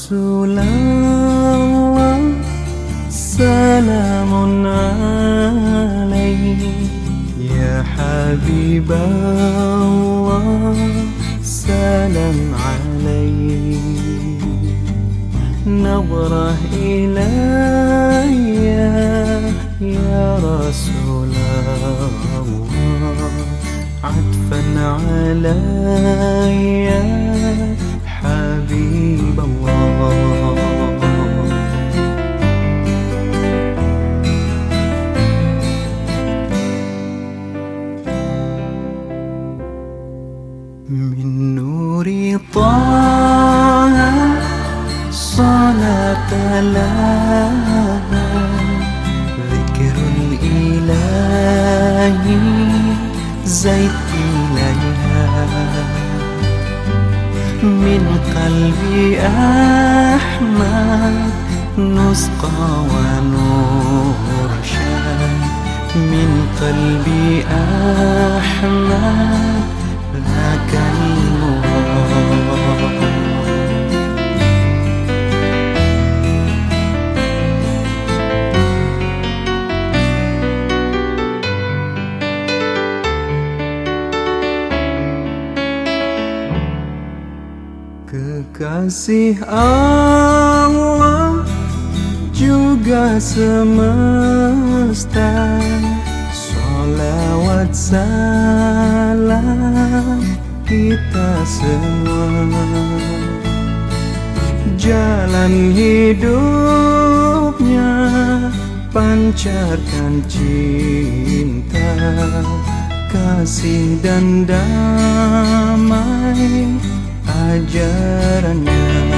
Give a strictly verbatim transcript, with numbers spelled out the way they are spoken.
Rasulullah, salamun alaik. Ya Habiballah, salam alaik. Nadrah ilayya ya Rasulullah, atfan alayya Habiballah. Min nuri Taha salatalah, zikrul ilahi zaid ilaiha. Min qalbi Ahmad nusqa wa nurshad. Min qalbi Ahmad lakal murad. Kekasih Allah juga semesta, sholawat salam kita semua. Jalan hidupnya pancarkan cinta, kasih dan damai ajarannya.